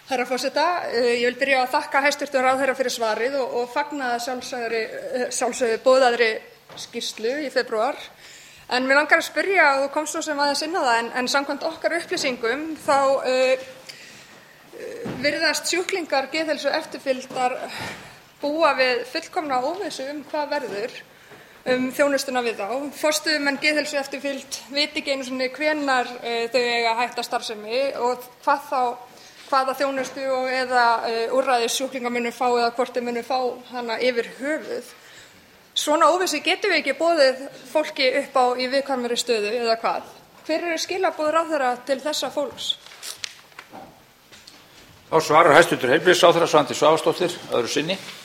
Herra forseta, ég vil byrja að þakka hæstv. Ráðherra fyrir svarið og fagna sjálfsögðu boðaðri skýrslu í febrúar. En mig langar að spyrja, og þú komst svo sem aðeins inn á það, en samkvæmt okkar upplýsingum þá virðast sjúklingar geðheilsu eftirfylgdar búa við fullkomna óvissu hvað verður þjónustuna við þá. Forstöðumenn geðheilsu eftirfylgd vita ekki einu sinni hvenær þau eiga að hætta starfsemi og hvaða þjónustu og eða úrræði sjúklingar munu fá eða hvort þeir munu fá hana yfir höfuð. Svona óvissu getum við ekki boðið fólki upp á í viðkvæmri stöðu eða hvað? Hver eru skilaboð ráðherra til þessa fólks? Þá svarar hæstv. Heilbrigðisráðherra Svandís Svavarsdóttir öðru sinni.